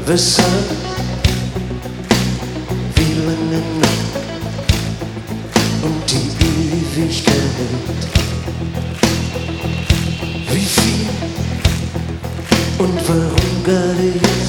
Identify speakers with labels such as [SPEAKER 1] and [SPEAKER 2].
[SPEAKER 1] Weshalb? Wie lange noch? Und die Ewigkeit. Wie viel? Und warum gerade jetzt?